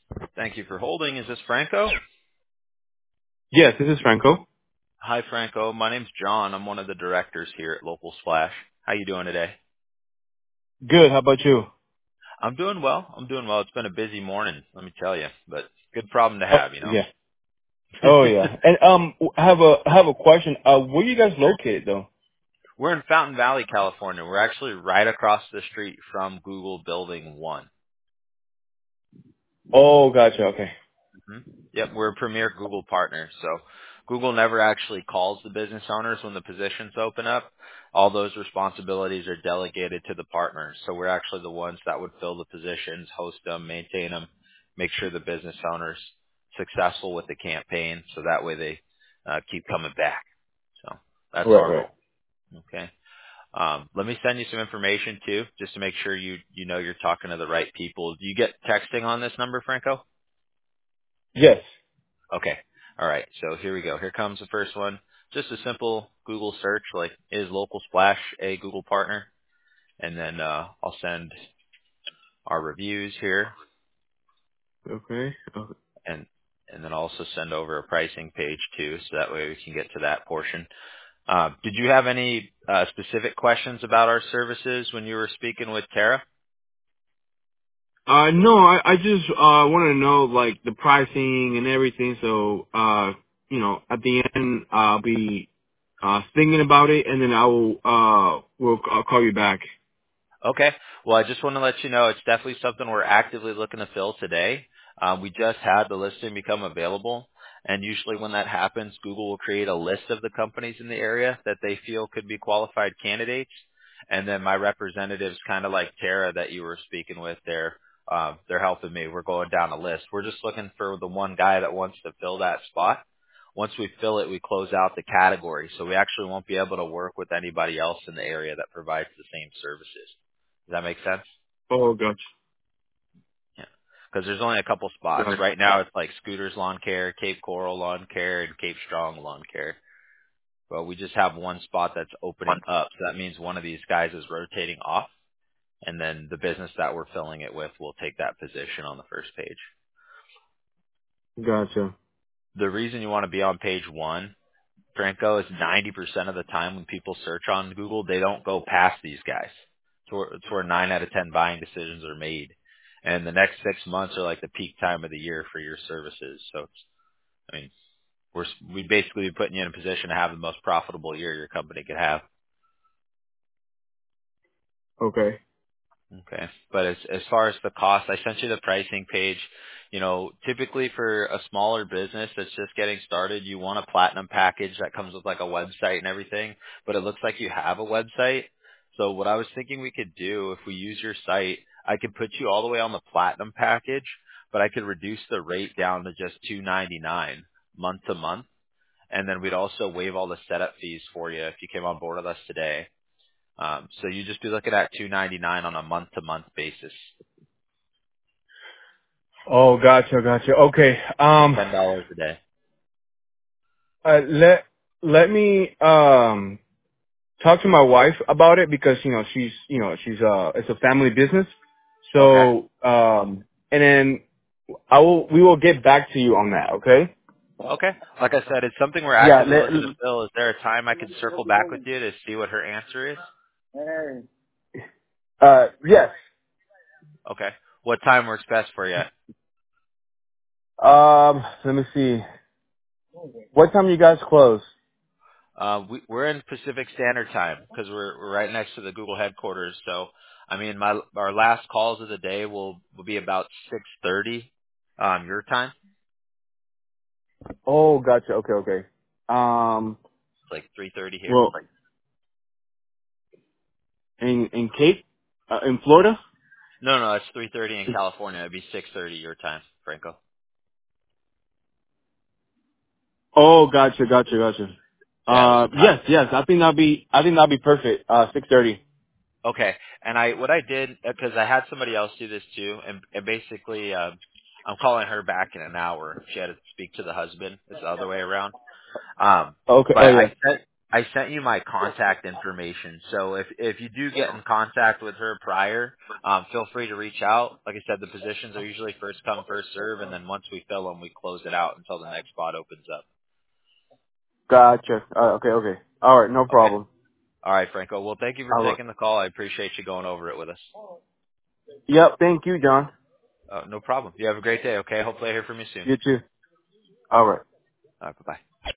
Thank you for holding. Is this Franco? Yes, this is Franco. Hi, Franco. My name's John. I'm one of the directors here at Local Splash. How you doing today? Good. How about you? I'm doing well. I'm doing well. It's been a busy morning, let me tell you, but good problem to Oh, have, you know. yeah. Oh, yeah. And I have a question. Where you guys located though? We're in Fountain Valley, California. We're actually right across the street from Google Building 1. Oh, gotcha. Okay. Mhm. Yep, we're a premier Google partner. So Google never actually calls the business owners when the positions open up. All those responsibilities are delegated to the partners. So we're actually the ones that would fill the positions, host them, maintain them, make sure the business owners successful with the campaign. So that way they keep coming back. So that's Right, our right. role. Okay. Let me send you some information too, just to make sure you know you're talking to the right people. Do you get texting on this number, Franco? Yes. Okay. All right. So here we go. Here comes the first one. Just a simple Google search, like is Local Splash a Google partner? And then I'll send our reviews here, Okay. and then I'll also send over a pricing page too, so that way we can get to that portion. Did you have any specific questions about our services when you were speaking with Tara? No, I just want to know like the pricing and everything. So at the end I'll be thinking about it, and then I'll call you back. Okay. Well, I just want to let you know it's definitely something we're actively looking to fill today. We just had the listing become available, and usually when that happens, Google will create a list of the companies in the area that they feel could be qualified candidates, and then my representatives, kind of like Tara that you were speaking with there, they're helping me. We're going down a list. We're just looking for the one guy that wants to fill that spot. Once we fill it, we close out the category, so we actually won't be able to work with anybody else in the area that provides the same services. Does that make sense? Oh, gotcha. Yeah. Because there's only a couple spots. Gotcha. Right now it's like Scooters Lawn Care, Cape Coral Lawn Care, and Cape Strong Lawn Care. But we just have one spot that's opening up. So that means one of these guys is rotating off, and then the business that we're filling it with will take that position on the first page. Gotcha. The reason you want to be on page one, Franco, is 90% of the time when people search on Google, they don't go past these guys. It's where 9 out of 10 buying decisions are made. And the next 6 months are like the peak time of the year for your services. So, I mean, we'd basically be putting you in a position to have the most profitable year your company could have. Okay. Okay. But as far as the cost, I sent you the pricing page. You know, typically for a smaller business that's just getting started, you want a platinum package that comes with like a website and everything, but it looks like you have a website. So what I was thinking we could do, if we use your site, I could put you all the way on the platinum package, but I could reduce the rate down to just $2.99 month to month. And then we'd also waive all the setup fees for you if you came on board with us today. So you just be looking at $2.99 on a month-to-month basis, Oh, gotcha. Okay. $10 a day. Let me talk to my wife about it because she's it's a family business. Okay. So and then we will get back to you on that. Okay. Okay. Like I said, it's something we're Yeah. actively looking to fill. Is there a time I could circle back with you to see what her answer is? yes. Okay. What time works best for you? Let me see. What time you guys close? We're in Pacific Standard Time because we're right next to the Google headquarters. So, I mean, our last calls of the day will be about 6:30, your time, Oh, gotcha. Okay. Um, like 3:30 here. well, in Cape, in Florida. No, no, it's 3:30 in California. It'd be 6:30 your time, Franco. Oh, gotcha. Yeah. What time? Yes. I think that'll be perfect. 6:30. Okay. And what I did, because I had somebody else do this too, and basically, I'm calling her back in an hour. She had to speak to the husband. It's the other way around. Okay. But Oh, yes. I sent you my contact information. So if you do get in contact with her prior, feel free to reach out. Like I said, the positions are usually first come, first serve, and then once we fill them, we close it out until the next spot opens up. Gotcha. Okay. All right, no Okay. problem. All right, Franco. Well, thank you for All right. taking the call. I appreciate you going over it with us. Yep. Thank you, John. No problem. You have a great day. Okay. Hopefully I hear from you soon. You too. All right. Bye-bye.